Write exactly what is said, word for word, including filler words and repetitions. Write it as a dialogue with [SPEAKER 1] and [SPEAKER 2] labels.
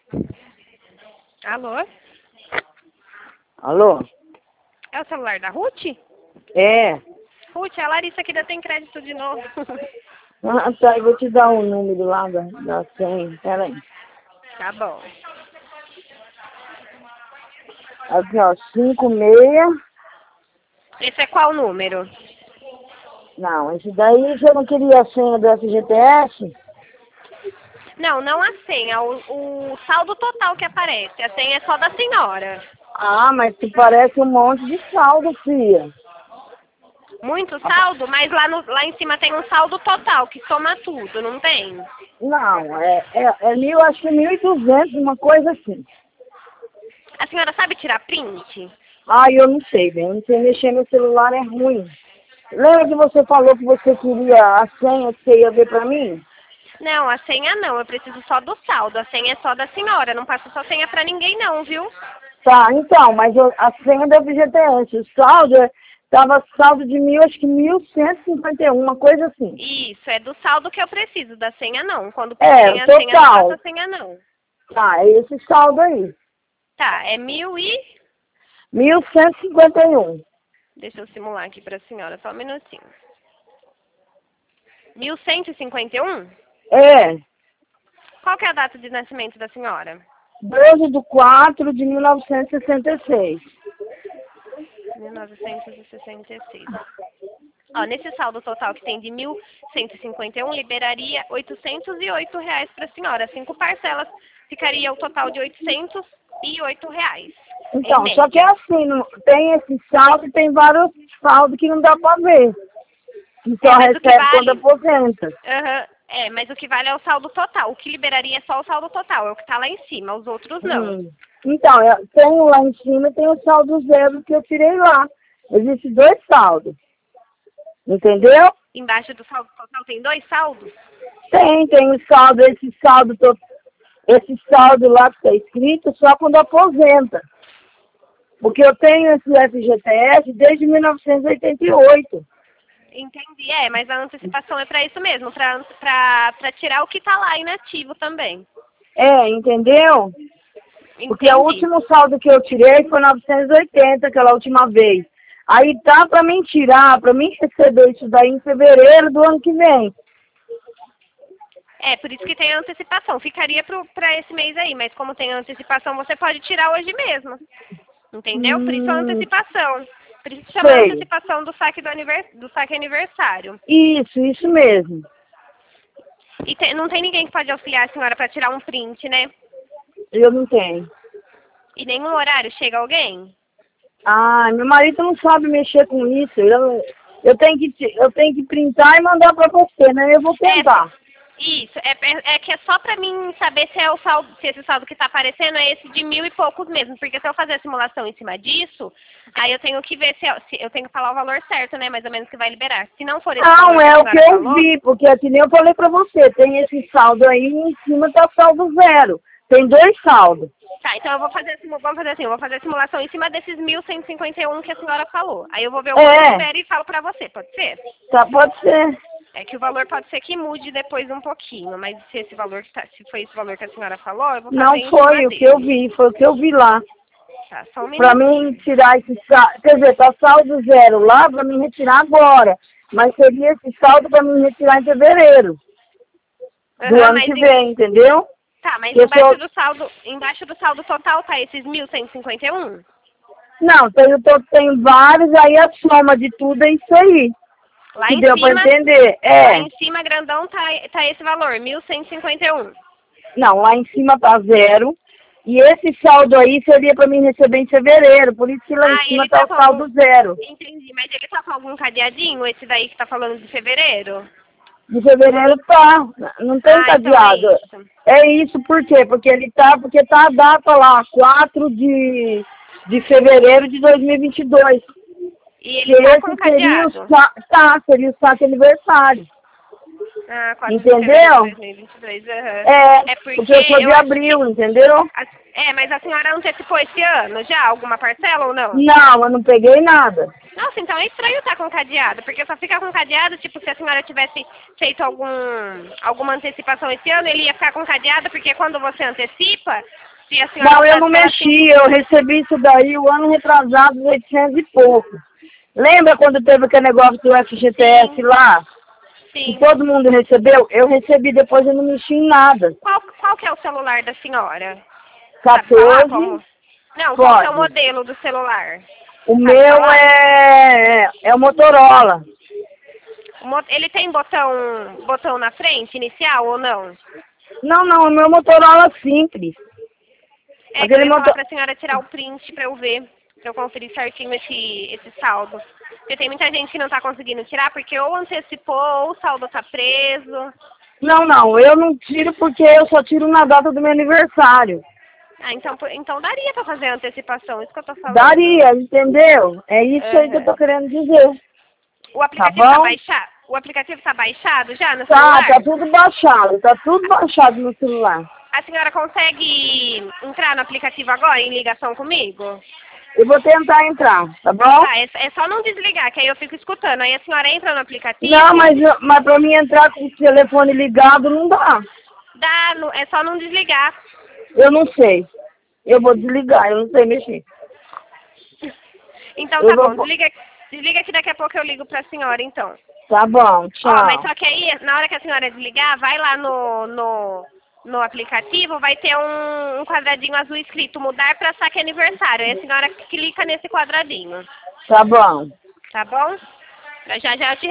[SPEAKER 1] Alô?
[SPEAKER 2] Alô?
[SPEAKER 1] É o celular da Ruth?
[SPEAKER 2] É.
[SPEAKER 1] Ruth, é a Larissa aqui da Tem Crédito de novo.
[SPEAKER 2] Ah, tá, eu vou te dar o número lá da, da senha. Pera aí.
[SPEAKER 1] Tá bom.
[SPEAKER 2] Aqui, ó, cinco seis.
[SPEAKER 1] Esse é qual número?
[SPEAKER 2] Não, esse daí você não queria a senha do F G T S?
[SPEAKER 1] Não, não a senha, o, o saldo total que aparece. A senha é só da senhora.
[SPEAKER 2] Ah, mas tu parece um monte de saldo, filha.
[SPEAKER 1] Muito saldo, mas lá, no, lá em cima tem um saldo total, que soma tudo, não tem?
[SPEAKER 2] Não, é, é, é mil, acho que mil e duzentos, uma coisa assim.
[SPEAKER 1] A senhora sabe tirar print?
[SPEAKER 2] Ah, eu não sei, velho. Eu não sei mexer no celular, é ruim. Lembra que você falou que você queria a senha que você ia ver pra mim?
[SPEAKER 1] Não, a senha não, eu preciso só do saldo. A senha é só da senhora, não passa só senha pra ninguém não, viu?
[SPEAKER 2] Tá, então, mas eu, a senha do F G T S, o saldo, é, tava saldo de mil, acho que mil cento e cinquenta e um, uma coisa assim.
[SPEAKER 1] Isso, é do saldo que eu preciso, da senha não. Quando
[SPEAKER 2] É,
[SPEAKER 1] tem a senha, não
[SPEAKER 2] total.
[SPEAKER 1] passa a senha não.
[SPEAKER 2] Tá, é esse saldo aí.
[SPEAKER 1] Tá, é mil e...
[SPEAKER 2] mil cento e cinquenta e um.
[SPEAKER 1] Deixa eu simular aqui pra senhora, só um minutinho. mil cento e cinquenta e um?
[SPEAKER 2] É,
[SPEAKER 1] Qual que é a data de nascimento da senhora?
[SPEAKER 2] doze de quatro de mil novecentos e sessenta e seis.
[SPEAKER 1] mil novecentos e sessenta e seis. Ó, nesse saldo total que tem de mil cento e cinquenta e um, liberaria oitocentos e oito reais para a senhora. Cinco parcelas, ficaria o total de oitocentos e oito reais.
[SPEAKER 2] Então, só que é assim, não- tem esse saldo e tem vários saldos que não dá pra ver. Que só
[SPEAKER 1] É, mas o que
[SPEAKER 2] recebe
[SPEAKER 1] vale...
[SPEAKER 2] quando aposenta.
[SPEAKER 1] Aham, é, mas o que vale é o saldo total. O que liberaria é só o saldo total, é o que está lá em cima, os outros não.
[SPEAKER 2] Hum. Então, eu tenho lá em cima, tem o saldo zero que eu tirei lá. Existem dois saldos. Entendeu?
[SPEAKER 1] Embaixo do saldo total tem dois saldos?
[SPEAKER 2] Tem, tem o saldo, esse saldo, to- esse saldo lá que está escrito só quando aposenta. Porque eu tenho esse F G T S desde mil novecentos e oitenta e oito.
[SPEAKER 1] Entendi, é, mas a antecipação é para isso mesmo, para tirar o que está lá inativo também.
[SPEAKER 2] É, entendeu? Porque
[SPEAKER 1] Entendi.
[SPEAKER 2] o último saldo que eu tirei foi novecentos e oitenta, aquela última vez. Aí tá para mim tirar, para mim receber isso daí em fevereiro do ano que vem.
[SPEAKER 1] É, por isso que tem a antecipação. Ficaria para esse mês aí, mas como tem a antecipação, você pode tirar hoje mesmo. Entendeu? Por isso a
[SPEAKER 2] Hum,
[SPEAKER 1] antecipação. Por isso chama a
[SPEAKER 2] sei.
[SPEAKER 1] antecipação do saque, do, anivers... do saque aniversário.
[SPEAKER 2] Isso, isso mesmo.
[SPEAKER 1] E tem, não tem ninguém que pode auxiliar a senhora para tirar um print, né?
[SPEAKER 2] Eu não tenho.
[SPEAKER 1] E nenhum horário chega alguém?
[SPEAKER 2] Ah, meu marido não sabe mexer com isso. Eu, eu, tenho, que, ti- eu tenho que printar e mandar para você, né? Eu vou tentar.
[SPEAKER 1] É, isso, é, é, é que é só pra mim saber se é o saldo, se esse saldo que tá aparecendo é esse de mil e poucos mesmo, porque se eu fazer a simulação em cima disso, aí eu tenho que ver se, eu- se eu tenho que falar o valor certo, né, mais ou menos que vai liberar. Se não for esse valor
[SPEAKER 2] Não,
[SPEAKER 1] que a
[SPEAKER 2] é o que
[SPEAKER 1] senhora
[SPEAKER 2] eu
[SPEAKER 1] falou,
[SPEAKER 2] vi, porque assim nem eu falei para você, tem esse saldo aí e em cima tá saldo zero. Tem dois saldos.
[SPEAKER 1] tá, então eu vou fazer, a simu- vamos fazer assim, eu vou fazer a simulação em cima desses mil cento e cinquenta e um que a senhora falou. Aí eu vou ver o quanto
[SPEAKER 2] É,
[SPEAKER 1] libera e falo pra você, pode ser?
[SPEAKER 2] tá, pode ser.
[SPEAKER 1] É que o valor pode ser que mude depois um pouquinho, mas se esse valor que tá, se foi esse valor que a senhora falou, eu vou fazer
[SPEAKER 2] Não
[SPEAKER 1] em
[SPEAKER 2] foi
[SPEAKER 1] cima
[SPEAKER 2] o que eu
[SPEAKER 1] dele.
[SPEAKER 2] vi, foi o que eu vi lá.
[SPEAKER 1] Tá, só um
[SPEAKER 2] Pra
[SPEAKER 1] minutinho.
[SPEAKER 2] mim tirar esse saldo, quer dizer, tá saldo zero lá, pra mim retirar agora. Mas seria esse saldo pra mim retirar em fevereiro do
[SPEAKER 1] Aham,
[SPEAKER 2] ano
[SPEAKER 1] mas
[SPEAKER 2] que
[SPEAKER 1] em-
[SPEAKER 2] vem, entendeu?
[SPEAKER 1] Tá, mas
[SPEAKER 2] Que eu
[SPEAKER 1] embaixo
[SPEAKER 2] sou...
[SPEAKER 1] do saldo, embaixo do saldo total tá esses mil cento e cinquenta e um?
[SPEAKER 2] Não, tenho, tô, tenho vários, aí a soma de tudo é isso aí.
[SPEAKER 1] Lá
[SPEAKER 2] Que
[SPEAKER 1] em
[SPEAKER 2] deu pra
[SPEAKER 1] cima,
[SPEAKER 2] entender.
[SPEAKER 1] lá
[SPEAKER 2] É,
[SPEAKER 1] em cima grandão tá, tá esse valor, mil cento e cinquenta e um.
[SPEAKER 2] não, lá em cima tá zero. E esse saldo aí seria pra mim receber em fevereiro, por isso que lá em
[SPEAKER 1] Ah, e
[SPEAKER 2] cima
[SPEAKER 1] ele
[SPEAKER 2] tá
[SPEAKER 1] tá
[SPEAKER 2] o
[SPEAKER 1] com algum...
[SPEAKER 2] saldo zero.
[SPEAKER 1] Entendi, mas ele tá com algum cadeadinho, esse daí que tá falando de fevereiro?
[SPEAKER 2] De fevereiro tá, não tem
[SPEAKER 1] Ah, então é
[SPEAKER 2] cadeado.
[SPEAKER 1] isso.
[SPEAKER 2] É isso por quê? Porque ele tá, porque tá a data lá, quatro de, de fevereiro de dois mil e vinte e dois.
[SPEAKER 1] E
[SPEAKER 2] Que
[SPEAKER 1] ele tá
[SPEAKER 2] esse
[SPEAKER 1] com
[SPEAKER 2] seria o,
[SPEAKER 1] cadeado?
[SPEAKER 2] sa- tá, seria o saque aniversário.
[SPEAKER 1] Ah, quatro
[SPEAKER 2] Entendeu?
[SPEAKER 1] de dois mil e vinte e dois, uhum.
[SPEAKER 2] É,
[SPEAKER 1] É porque,
[SPEAKER 2] porque eu sou de
[SPEAKER 1] eu
[SPEAKER 2] abril, entendeu?
[SPEAKER 1] É, mas a senhora antecipou esse ano já alguma parcela ou não?
[SPEAKER 2] Não, eu não peguei nada.
[SPEAKER 1] Nossa, então é estranho estar com cadeado, porque só fica com cadeado, tipo, se a senhora tivesse feito algum, alguma antecipação esse ano, ele ia ficar com cadeado, porque quando você antecipa, se a senhora...
[SPEAKER 2] Não, eu não
[SPEAKER 1] pela
[SPEAKER 2] mexi, eu recebi isso daí o ano retrasado, oitocentos e pouco. Lembra quando teve aquele negócio do F G T S
[SPEAKER 1] Sim.
[SPEAKER 2] lá?
[SPEAKER 1] Sim.
[SPEAKER 2] Que todo mundo recebeu? Eu recebi, depois eu não mexi em nada.
[SPEAKER 1] Qual, qual que é o celular da senhora?
[SPEAKER 2] quatorze,
[SPEAKER 1] como? Não,
[SPEAKER 2] pode.
[SPEAKER 1] qual que é o modelo do celular?
[SPEAKER 2] O
[SPEAKER 1] Sabe
[SPEAKER 2] meu
[SPEAKER 1] falar?
[SPEAKER 2] é, é o Motorola.
[SPEAKER 1] O mo- Ele tem botão, botão na frente, inicial ou não?
[SPEAKER 2] Não, não, o meu Motorola simples.
[SPEAKER 1] É que eu
[SPEAKER 2] Aquele
[SPEAKER 1] ia falar
[SPEAKER 2] motor...
[SPEAKER 1] pra senhora tirar o print pra eu ver, pra eu conferir certinho esse, esse saldo. Porque tem muita gente que não tá conseguindo tirar, porque ou antecipou, ou o saldo tá preso.
[SPEAKER 2] Não, não, eu não tiro porque eu só tiro na data do meu aniversário.
[SPEAKER 1] Ah, então, por- então daria pra fazer a antecipação, isso que eu tô falando.
[SPEAKER 2] Daria, entendeu? É isso aí que eu tô
[SPEAKER 1] Uhum.
[SPEAKER 2] querendo dizer.
[SPEAKER 1] O aplicativo
[SPEAKER 2] Tá
[SPEAKER 1] tá
[SPEAKER 2] bom?
[SPEAKER 1] baixado? O aplicativo tá baixado já no
[SPEAKER 2] Tá,
[SPEAKER 1] celular?
[SPEAKER 2] tá tudo baixado, tá tudo baixado no celular.
[SPEAKER 1] A senhora consegue entrar no aplicativo agora em ligação comigo?
[SPEAKER 2] Eu vou tentar entrar, tá bom?
[SPEAKER 1] Tá, é, é só não desligar, que aí eu fico escutando. Aí a senhora entra no aplicativo.
[SPEAKER 2] Não, mas, mas pra mim entrar com o telefone ligado não dá.
[SPEAKER 1] Dá, no- é só não desligar.
[SPEAKER 2] Eu não sei. Eu vou desligar, eu não sei mexer.
[SPEAKER 1] Então
[SPEAKER 2] Eu
[SPEAKER 1] tá
[SPEAKER 2] vou-
[SPEAKER 1] bom, desliga, desliga que daqui a pouco eu ligo pra senhora, então.
[SPEAKER 2] Tá bom, tchau.
[SPEAKER 1] Ó, mas só que aí, na hora que a senhora desligar, vai lá no, no, no aplicativo, vai ter um, um quadradinho azul escrito mudar pra saque aniversário. Aí a senhora clica nesse quadradinho,
[SPEAKER 2] Tá bom.
[SPEAKER 1] tá bom? Já já eu te